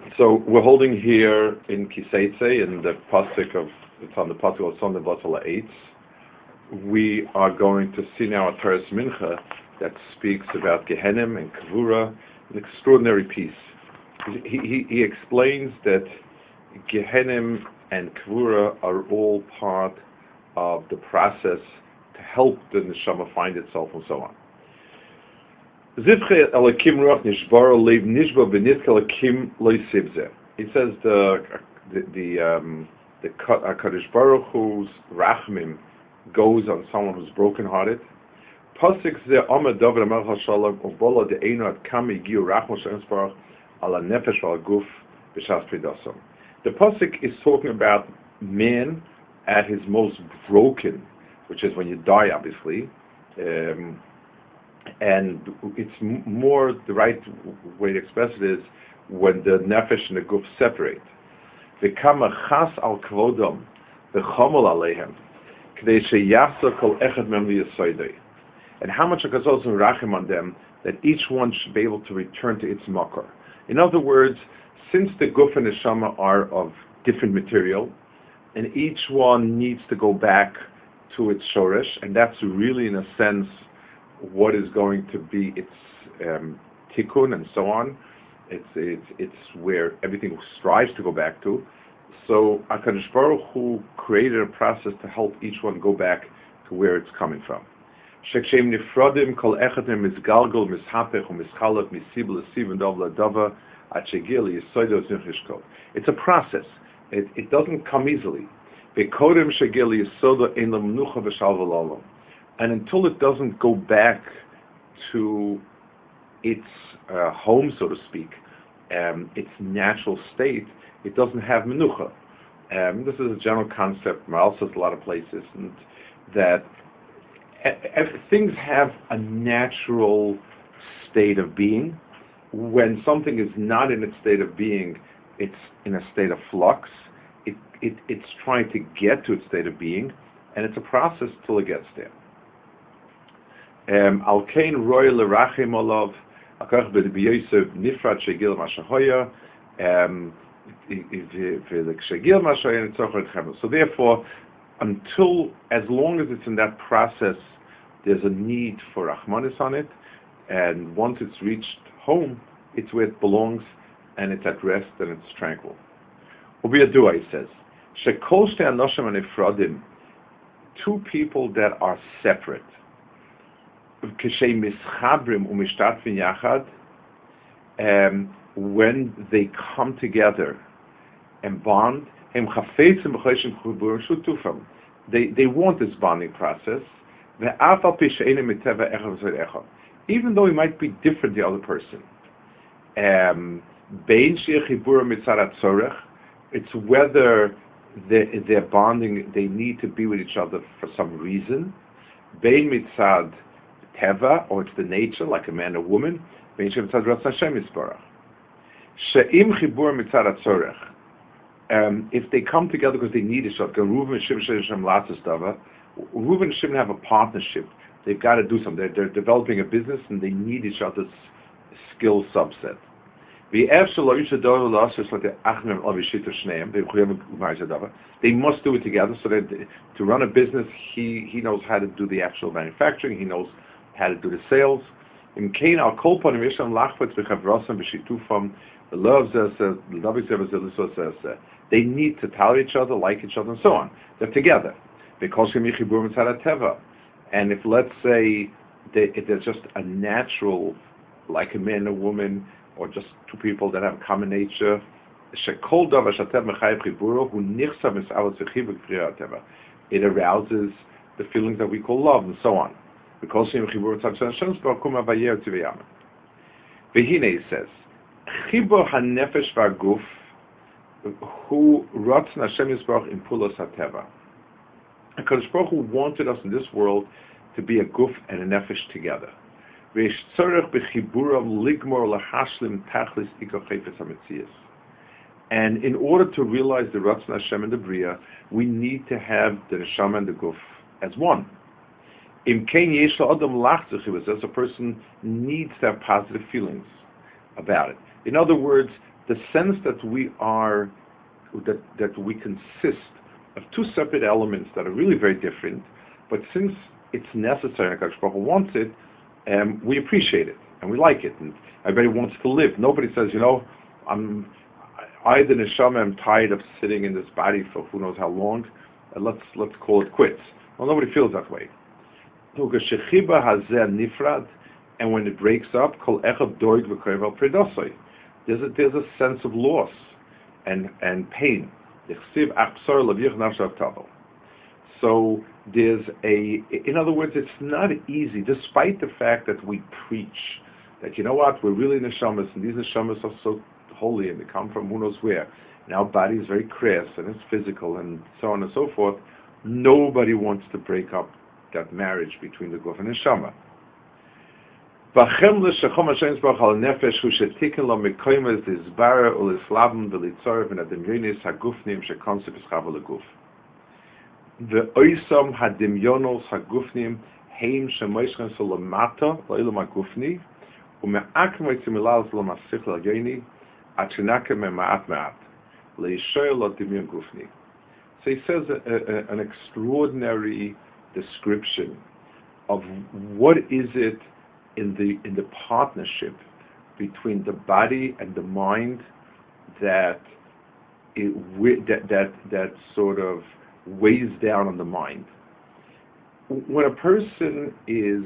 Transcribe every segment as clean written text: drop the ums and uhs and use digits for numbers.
So we're holding here in Kiseitze, in the pasuk of, it's on the pasuk of Son of Basala 8. We are going to see now a Teres Mincha that speaks about Gehenim and Kavura, an extraordinary piece. He explains that Gehenim and Kavura are all part of the process to help the neshama find itself and so on. He says the HaKadosh Baruch Hu's rachmim goes on someone who's brokenhearted. The pasuk is talking about man at his most broken, which is when you die, obviously. And it's more, the right way to express it is when the nefesh and the guf separate. V'kama chas al kvodom v'chomol aleihem k'dei sheyachzor kol echad mem liyasoidei. And how much HaKadosh rachim on them that each one should be able to return to its makor. In other words, since the guf and the neshama are of different material, and each one needs to go back to its shoresh, and that's really, in a sense, what is going to be its tikkun and so on. It's where everything strives to go back to. So HaKadosh Baruch Hu created a process to help each one go back to where it's coming from. It's a process. It doesn't come easily. And until it doesn't go back to its home, so to speak, its natural state, it doesn't have menucha. This is a general concept. Maral says a lot of places, and that things have a natural state of being. When something is not in its state of being, it's in a state of flux. It's trying to get to its state of being, and it's a process till it gets there. Al kain roy lerachim olav akach b'Yosef nifrat shegil mashahoya v'shegil mashahoya nitzocher etchem. So therefore, as long as it's in that process, there's a need for rachmanis on it, and once it's reached home, it's where it belongs, and it's at rest and it's tranquil. Ubiyadua, he says, shekol shtei anoshim anifradim, two people that are separate, when they come together and bond, they want this bonding process, even though it might be different the other person. It's whether they're bonding, they need to be with each other for some reason. Bein mitzad teva, or it's the nature, like a man or woman. If they come together because they need each other, Reuven and Shimon have a partnership. They've got to do something. They're developing a business and they need each other's skill subset. They must do it together, so that to run a business, he knows how to do the actual manufacturing, he knows how to do the sales. They need to tolerate each other, like each other, and so on. They're together. And if, let's say, if there's just a natural, like a man and a woman, or just two people that have a common nature, it arouses the feelings that we call love and so on. V'hinei says, Chibur hanefesh v'aguf hu ratzon Hashem Yisbarach in pulos hateva. HaKadosh Baruch Hu wanted us in this world to be a guf and a nefesh together. And in order to realize the Ratzon Hashem and the Bria, we need to have the Neshama and the Guf as one. As a person needs to have positive feelings about it. In other words, the sense that we are, that we consist of two separate elements that are really very different, but since it's necessary and HaKadosh Baruch Hu wants it, we appreciate it and we like it, and everybody wants to live. Nobody says, I, the neshama, am tired of sitting in this body for who knows how long, and let's call it quits. Well, nobody feels that way. And when it breaks up, there's a sense of loss and pain. So there's in other words, it's not easy, despite the fact that we preach that, we're really neshamas, and these neshamas are so holy, and they come from who knows where, and our body is very crass, and it's physical, and so on and so forth. Nobody wants to break up that marriage between the guf and neshama. ואויסם הדמיונוס הגופנים הם שמוישכן סולמטה לאילום הגופני ומעקם את המילאז למסיך לגייני עד שנקם מעט מעט להישאר לדמיון גופני. So he says an extraordinary description of what is it in the partnership between the body and the mind that sort of weighs down on the mind. When a person is,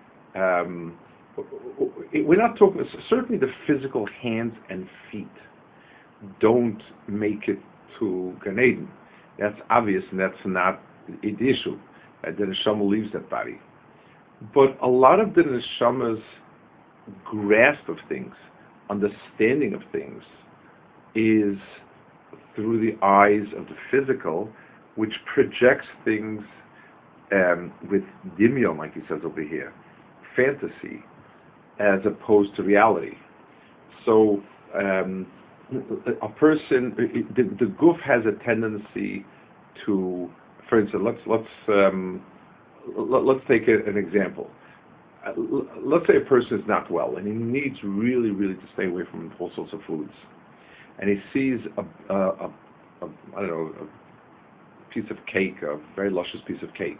we're not talking, certainly the physical hands and feet don't make it to Gan Eden. That's obvious, and that's not the issue. The neshama leaves that body. But a lot of the neshama's grasp of things, understanding of things, is through the eyes of the physical, which projects things with dimion, like he says over here, fantasy, as opposed to reality. So a person, the guf has a tendency to, for instance, let's take an example. Let's say a person is not well and he needs really, really to stay away from all sorts of foods, and he sees a piece of cake, a very luscious piece of cake.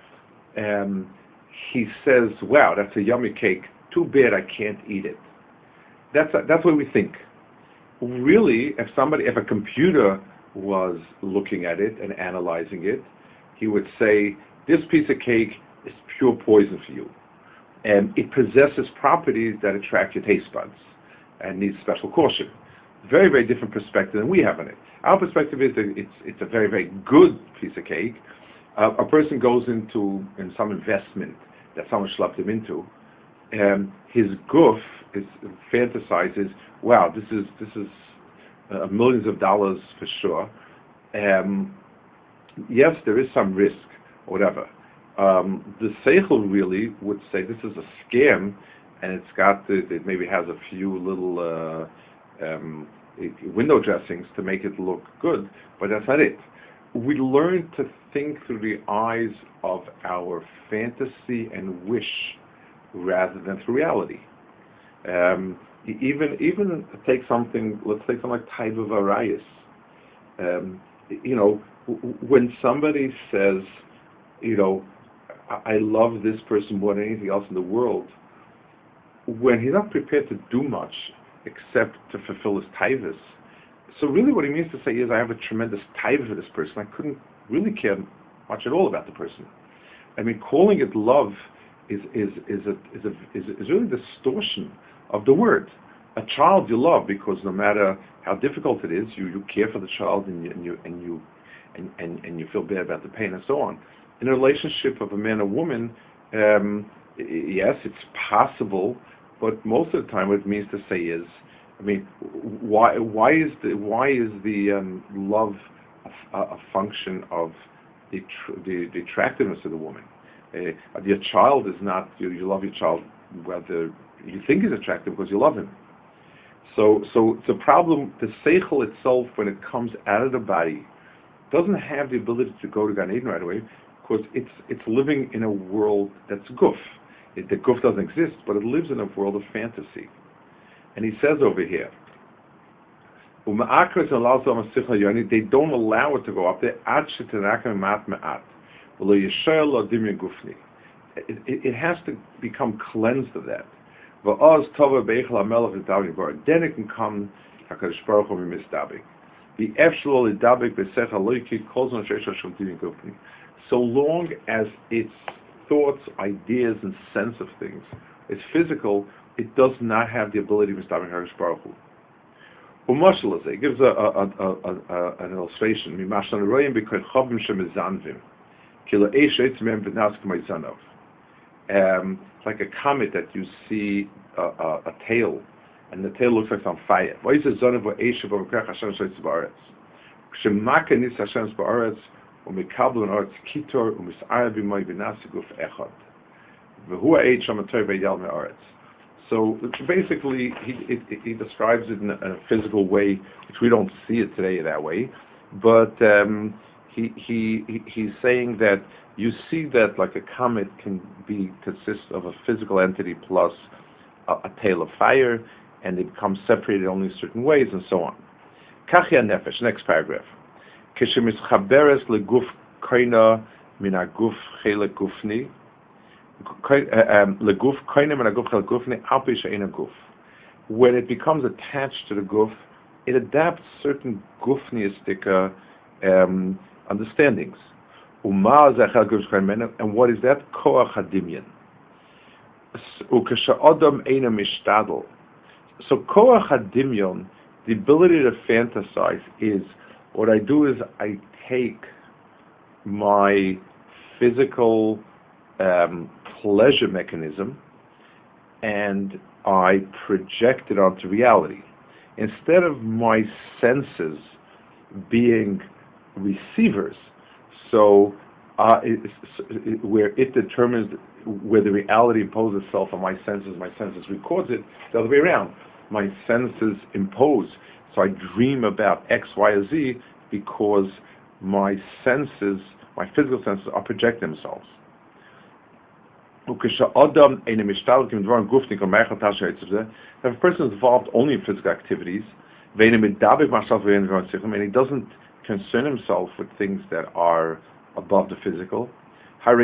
He says, "Wow, that's a yummy cake. Too bad I can't eat it." That's what we think. Really, if a computer was looking at it and analyzing it, he would say, "This piece of cake is pure poison for you, and it possesses properties that attract your taste buds and needs special caution." Very, very different perspective than we have on it. Our perspective is that it's a very, very good piece of cake. A person goes in some investment that someone schlepped him into. His guf fantasizes, "Wow, this is millions of dollars for sure." Yes, there is some risk, or whatever. The seichel really would say this is a scam, and it maybe has a few little window dressings to make it look good, but that's not it. We learn to think through the eyes of our fantasy and wish rather than through reality. Even take something, let's take something like Taiva Varayas. When somebody says, I love this person more than anything else in the world, when he's not prepared to do much except to fulfill his taivas. So really what he means to say is, I have a tremendous taiva for this person. I couldn't really care much at all about the person. I mean, calling it love is really a distortion of the word. A child you love because no matter how difficult it is, you care for the child and you feel bad about the pain and so on. In a relationship of a man and woman, yes, it's possible, but most of the time what it means to say is, why is the love a function of the attractiveness of the woman? Your child is not, you love your child whether you think he's attractive because you love him. So it's a problem. The seichel itself, when it comes out of the body, doesn't have the ability to go to Gan Eden right away, because it's living in a world that's guf. The guf doesn't exist, but it lives in a world of fantasy. And he says over here, They don't allow it to go up there. It has to become cleansed of that. Then it can come HaKadosh Baruch Hu mistabik. So long as its thoughts, ideas, and sense of things is physical, it does not have the ability to mistabik HaKadosh Baruch Hu. It gives an illustration. Like a comet that you see a tail, and the tail looks like it's on fire. So basically, he describes it in a physical way, which we don't see it today that way. But he's saying that you see that like a comet can consist of a physical entity plus a tail of fire, and it becomes separated only in certain ways, and so on. Kachia nefesh. Next paragraph. Kishemitzchaberes leguf koina min aguf chelek gufni. When it becomes attached to the guf, it adapts certain gufniistic understandings. And what is that? Koach hadimyan. So koach hadimyan, the ability to fantasize, is what I do is I take my physical pleasure mechanism and I project it onto reality. Instead of my senses being receivers, so where it determines where the reality imposes itself on my senses records it, the other way around. My senses impose, so I dream about X, Y, or Z because my physical senses are projecting themselves. If a person is involved only in physical activities, and he doesn't concern himself with things that are above the physical, so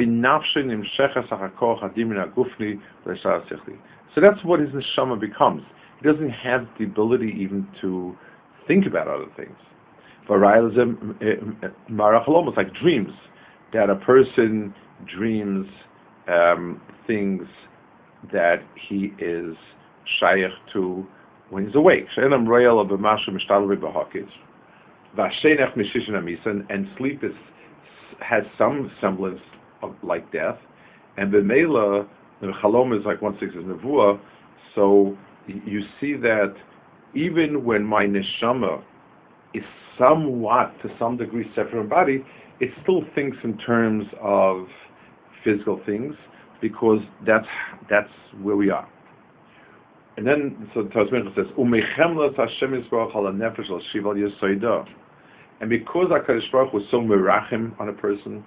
that's what his neshama becomes. He doesn't have the ability even to think about other things. Almost like dreams, that a person dreams things that he is shaykh to when he's awake. And sleep has some semblance of like death. And the Mela, the Chalom is like 1/6 is Nevuah. So you see that even when my neshama is somewhat, to some degree, separate from body, it still thinks in terms of physical things, because that's where we are. And then, so the Tazmincha says, and because HaKadosh Baruch was so merachim on a person,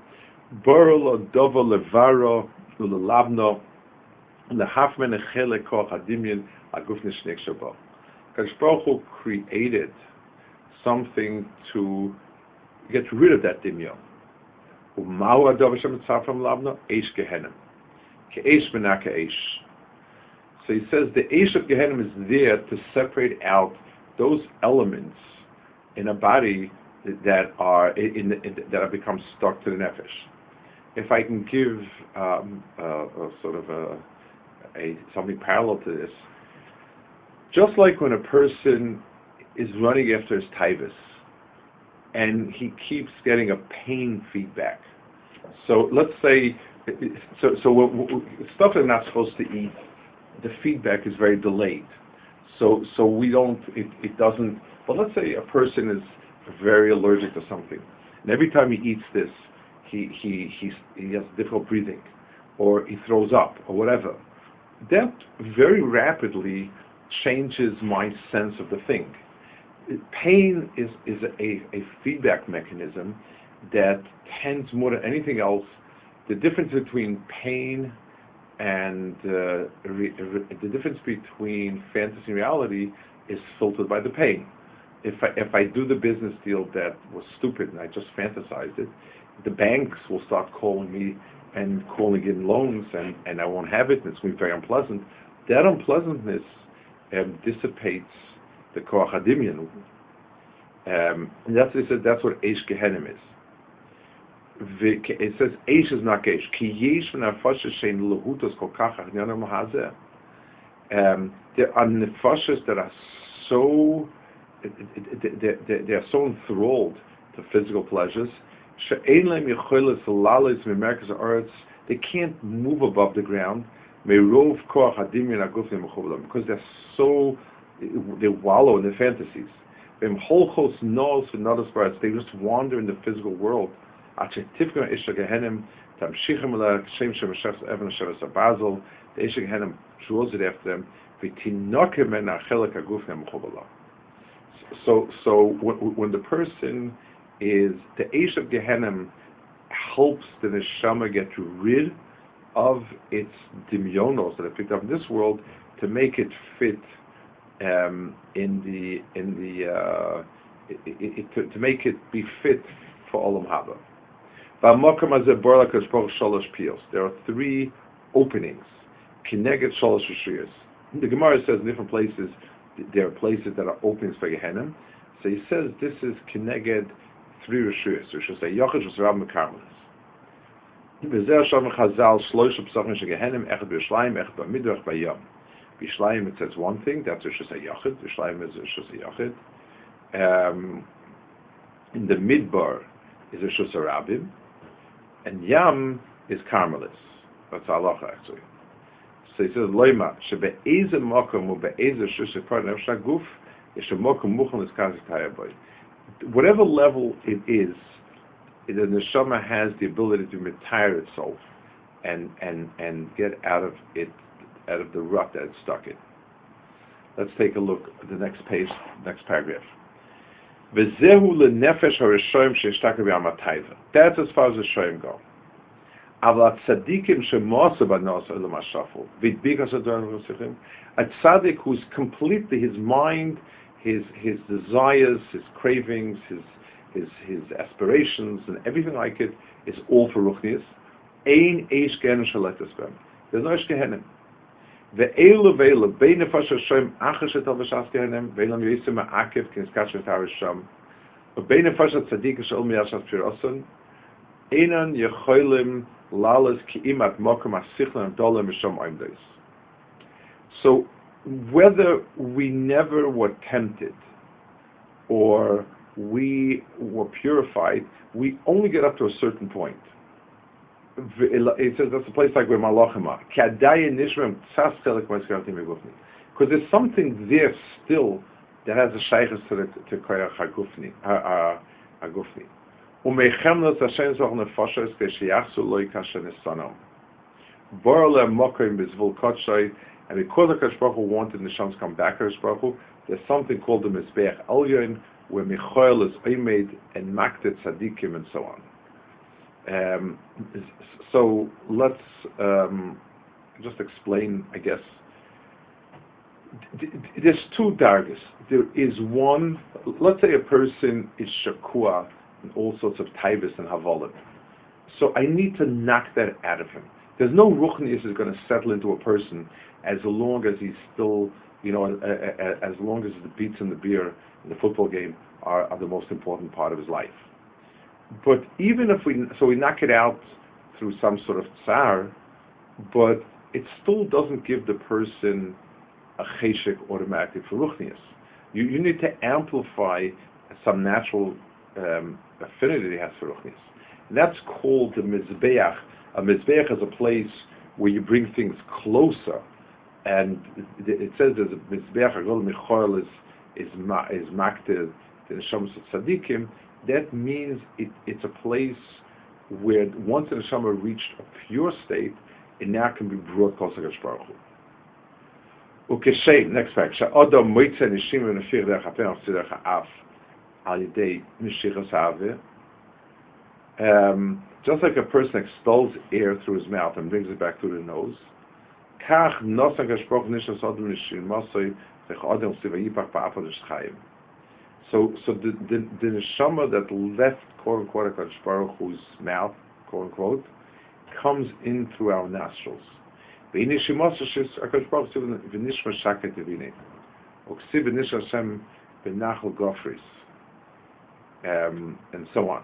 HaKadosh Baruch Hu created something to get rid of that dimyon. So he says the Eish of Gehenim is there to separate out those elements in a body that are that have become stuck to the nefesh. If I can give a sort of something parallel to this, just like when a person is running after his taivas and he keeps getting a pain feedback. So let's say, so stuff they're not supposed to eat, the feedback is very delayed. So we don't, it doesn't, but let's say a person is very allergic to something, and every time he eats this, he has difficult breathing, or he throws up, or whatever. That very rapidly changes my sense of the thing. Pain is a feedback mechanism that tends more than anything else. The difference between pain and the difference between fantasy and reality is filtered by the pain. if I do the business deal that was stupid and I just fantasized it, the banks will start calling me and calling in loans, and I won't have it, and it's going to be very unpleasant. That unpleasantness dissipates the koach hadimion, and that's what Eish Gehenim is. It says Eish is not Eish. Ki yesh v'nafashes shein lehutos kol kach achnyanim hazeh. There are nefashas that are so they are so enthralled to physical pleasures. She'ein lehem yicholos lalos mimerkez haaretz. They can't move above the ground. Meirov koach hadimion agufim mechubalam, because they wallow in their fantasies. They just wander in the physical world. The Eish Gehenim draws it after them. So when the person is, the Eish of Gehenim helps the neshama get rid of its dimyonos that are picked up in this world to make it fit to make it be fit for Olam Haba. There are three openings. Kineged shalosh rishuyos. The Gemara says in different places there are places that are openings for Gehenim. So he says this is Kineged three rishuyos. So should say Yochid Rab Mekarmelis. Bishlayim it says one thing, that's Rosh Hashayachid. Bishlayim is Rosh Hashayachid. In the Midbar is Rosh Hasharabim, and Yam is Carmelis. That's halacha actually. So he says Loima shebe'eze makom ube'eze Rosh Hashanah guf yeshemokom muchon eskazik tayaboy. Whatever level it is, the neshama has the ability to retire itself and get out of it, out of the rut that it's stuck in. Let's take a look at the next page, next paragraph. That's as far as the shoyim go. A tzaddik who's completely, his mind, his desires, his cravings, his aspirations, and everything like it is all for ruchnius. Ein eish gehenim shaletas b'hem. There's no eish gehenim. Ve'elu ve'elu bein nefesh hashem achas etal v'shas gehenim ve'elam yisem ma'akev k'niskash v'tar hasham ve'bein nefesh tzaddik shel miyashas pirason einan yecholim lalas ki'imat mokum asichlan dolam misham oimdos. So whether we never were tempted or we were purified, we only get up to a certain point. It says that's a place like where Malachim are. Because there's something there still that has a shaykhus to Koyach HaGufni. Umeichemnos Hashem zoch nefashos k'sheyachsu lo yikashen esanom. Borle mokim b'zvul kodshay, and because HaKadosh Baruch Hu wanted Neshams come back to HaKadosh Baruch Hu, there's something called the Mizbeach Elyon, where Michael is Oimed and Maktet Tzadikim and so on. So let's just explain, I guess. There's two dargis. There is one, let's say a person is shakua and all sorts of taivas and havolim. So I need to knock that out of him. There's no ruchnius is going to settle into a person as long as he's still, as long as the beats and the beer and the football game are the most important part of his life. But even if we knock it out through some sort of tsar, but it still doesn't give the person a cheshek automatically for ruchnius. You need to amplify some natural affinity he has for ruchnius. And that's called the mizbeach. A mizbeach is a place where you bring things closer. And it says there's a mizbeach agol michoel is makted the neshamas of tzadikim. That means it's a place where once the neshama reached a pure state, it now can be brought closer to HaKadosh Baruch Hu. Ukeshay, next fact. Sha'odam moitze nishim v'nefir derech hapen of tzidach ha'af al yidei mishichas ha'aveh. Just like a person expels air through his mouth and brings it back through the nose, kach nosan HaKadosh Baruch Hu nishas odam nishim masoi zech odam siva yipach ba'afad chayim. So the neshama that left, quote unquote, HaKadosh Baruch Hu's mouth, quote unquote, comes in through our nostrils. And so on.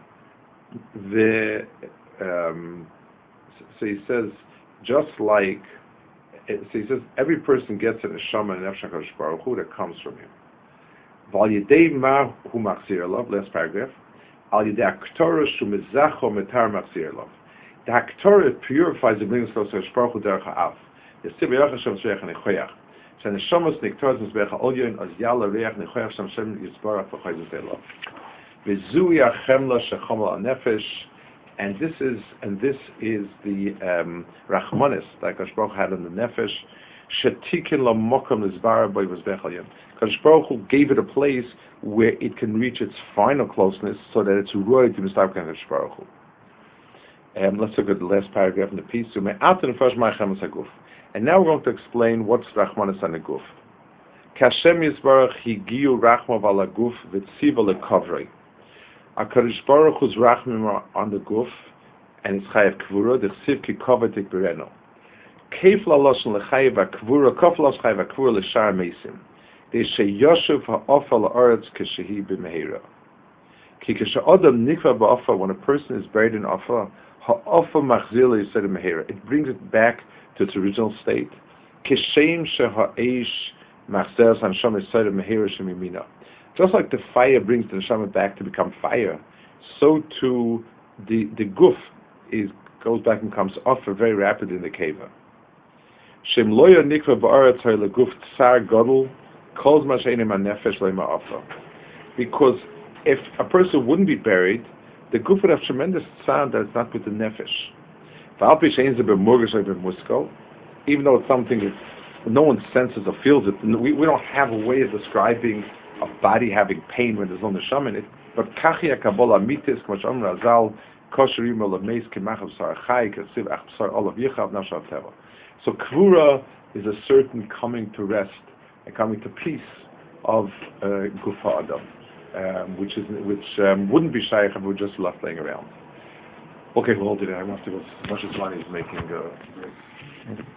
So he says, just like, so he says, every person gets a neshama and nefesh HaKadosh Baruch Hu that comes from him. Last paragraph. The Haktorah purifies the brings close to Baruch Hu derech ha'af. The Sibir Hashem Tzreich Nechoyach. So the Neshamos Niktorah Mizbeach Ha'olyon Az Yala Reich Nechoyach Shem Yisbarach V'Chayzut Elov. V'Zui Ha'chemla Shechomel Ha'nefesh. And this is the Rachmanis that Kadosh Baruch Hu had on the Nefesh. Shetikin LaMokom Nizbarach B'Y Mizbeach Ha'olyon. Kadosh Baruch Hu gave it a place where it can reach its final closeness, so that it's roy to Mizbeach Kadosh Baruch Hu. Let's look at the last paragraph in the piece. And now we're going to explain what's Rachmanis on the Guf. Kashem Yisbarach Higiu Rachmav ala Guf v'tziva lekovrei. HaKadosh Baruch Hu's Rachmim are on the Guf, and it's Chayav Kvura, the Chsiv ki kovatik bereno. Keif laloshon lechayav ha-Kvura, kof los Chayav ha-Kvura l'shar meisim. They sheyoshuv ha'ofa la'aretz keshehi b'mehira. Ki k'sha'odam nikva ba'ofa, when a person is buried in Ofa, ha'ofa machzil yised mehira. It brings it back to its original state. Kishem sheha'eish machzil hanshama yised mehira shemimina. Just like the fire brings the neshama back to become fire, so too the guf goes back and comes Ofa very rapidly in the keva. Shem loya nikva ba'aretz ha'leguf tsar godel calls mashenim hanefesh le'ma Ofa. Because if a person wouldn't be buried, the guf would have tremendous sound that it's not with the nefesh. Even though it's something that no one senses or feels it, we don't have a way of describing a body having pain when there's no neshama in it. But kachia kabbalah mitis k'masham razal kosher yimel ameis k'machav sar chai k'siv ach sar olav yichav nashav teva. So kvura is a certain coming to rest, a coming to peace of gufa adam. Which wouldn't be shaykh if we were just left laying around. Okay, we'll hold it. I have to go. Much as money is making.